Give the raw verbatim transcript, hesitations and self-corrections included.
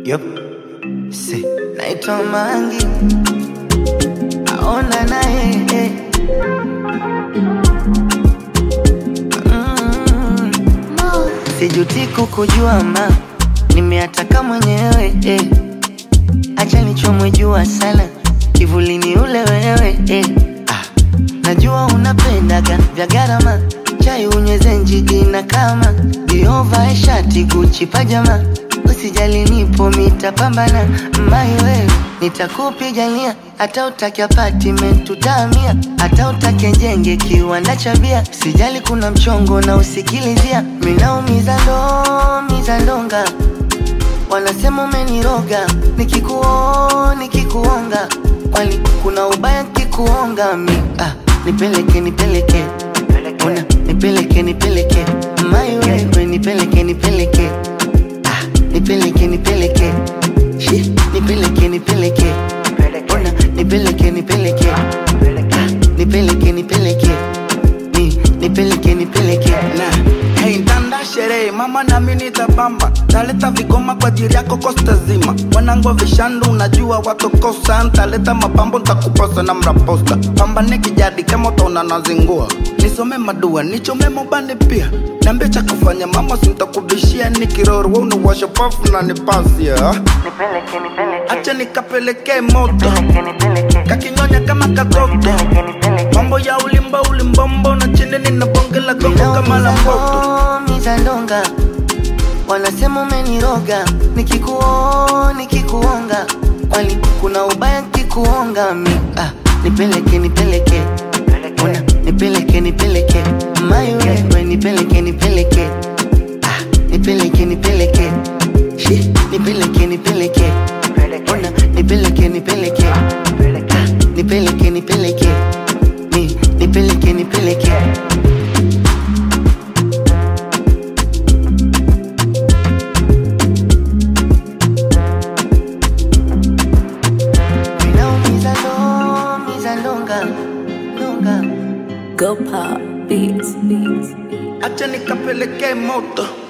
Yup, si naitwa Mangi, aona naye eh. mm. Sijuti kukujua ma, nimeataka mwenyewe eh. Acha nichomwe jua sana, kivulini ule wewe eh. ah. Najua unapendaga vya gharama, chai unyweze njigi na kama Diova shati Gucci pajama. Usijali nipo mitapambana, mai wewe nitakupigania. Hata utake apartment tutamia, hata utake jenge kiwanda cha bia. Sijali kuna mchongo na usikilizia, minaumiza ndo miza ndonga. Wanasema umeniroga, nikikuo nikikuonga. Wali kuna ubaya kikuonga mi ah, nipeleke nipeleke Una nipeleke nipeleke mai wewe nipeleke nipeleke ah, nipeleke nipeleke Shi, nipeleke nipeleke Una nipeleke nipeleke ah, nipeleke nipeleke Ni nipeleke nipeleke na hey ndanda sherehe mama na mimi nitabamba, taleta vigoma kwa ajili yako kosta zima. Wanangu vishandu unajua watokosa, taleta mapambo nitakuposa na mraposta. Pamba nikijadi kama utaona nazingua, nisome madua nichome mobani pia. Niambie cha kufanya mama sintakubishia, nikiroro wewe unawasha pafu na nipasia. Nipeleke nipeleke Acha nikapeleke moto, Nipeleke nipeleke kakinyonya kama katoto. Nipeleke nipeleke Mambo ya ulimba ulimbombo na chini nina bonge la gongo kama la mboto. Miza ndonga, wanasema umeniroga, nikikuo nikikuonga. Wali kuna ubaya kikuonga mi ah, nipeleke nipeleke Una nipeleke nipeleke mai wewe nipeleke nipeleke ah, nipeleke nipeleke Shi, nipeleke nipeleke Una nipeleke nipeleke ah, nipeleke nipeleke Ni nipeleke nipeleke Go pop beats, beats. Acha nikapeleke moto.